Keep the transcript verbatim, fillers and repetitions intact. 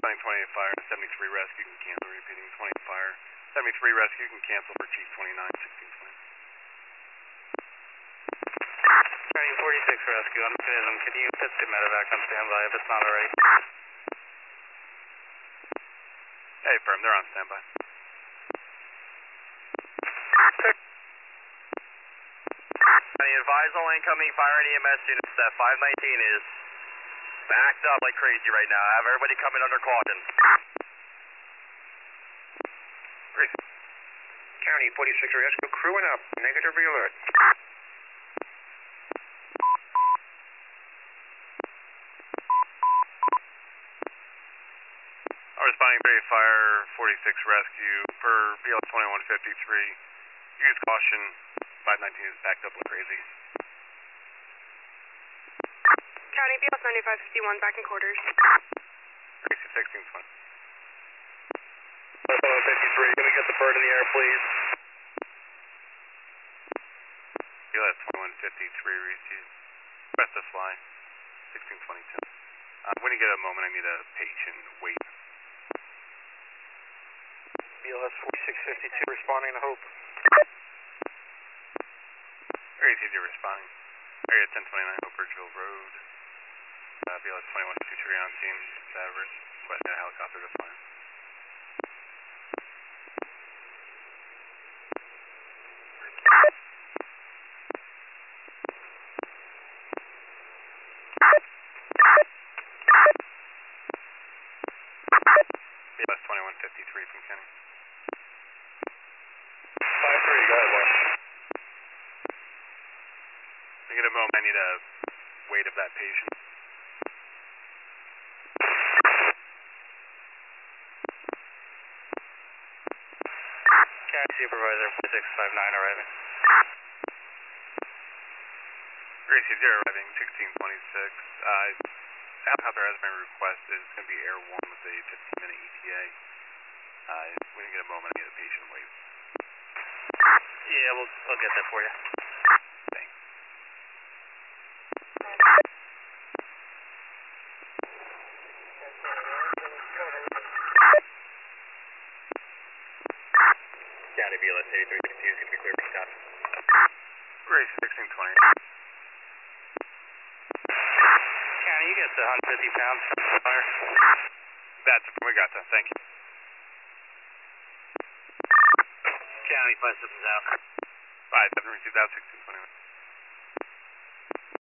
Responding twenty-eight fire, seventy-three rescue can cancel, repeating twenty fire, seventy-three rescue can cancel for Chief twenty-nine, sixteen twenty. County forty-six rescue on mechanism, can you put the medevac on standby if it's not already? Hey, firm, they're on standby. County, advise all incoming fire and E M S units that five nineteen is backed up like crazy right now. Have everybody coming under caution. County forty-six rescue crewing up. Negative alert. Responding Bay Fire forty-six rescue per B L twenty-one fifty-three. Use caution. five nineteen is backed up like crazy. County B L ninety-five fifty-one back in quarters. Gracie sixteen twenty. twenty-one fifty-three, can we get the bird in the air, please? B L twenty-one fifty-three receive. Request to fly. sixteen twenty-two. Uh, when you get a moment, I need a patient wait. B L S forty-six fifty-two responding to Hope. Area T D responding. Area ten twenty-nine Hope Bridgeville Road. Uh, B L S twenty-one fifty-three on scene. Savage. Requesting a helicopter to fly. B L S twenty-one fifty-three from Kenny. five three, go ahead, boy. When you get a moment, I need a weight of that patient. County supervisor forty-six fifty-nine arriving. Gracie zero arriving, sixteen twenty-six. Uh, helicopter has been requested. It's going to be airborne with a fifteen minute E T A. Uh, when you get a moment, I need a patient wait. Yeah, we'll, we'll get that for you. Thanks. County B L S eighty-three fifty-two is going to be clear for Scott. Gracie sixteen twenty. County, you get the one hundred fifty pounds fire. That's we got that. Thank you. County, five systems out. Five seven received out sixteen twenty.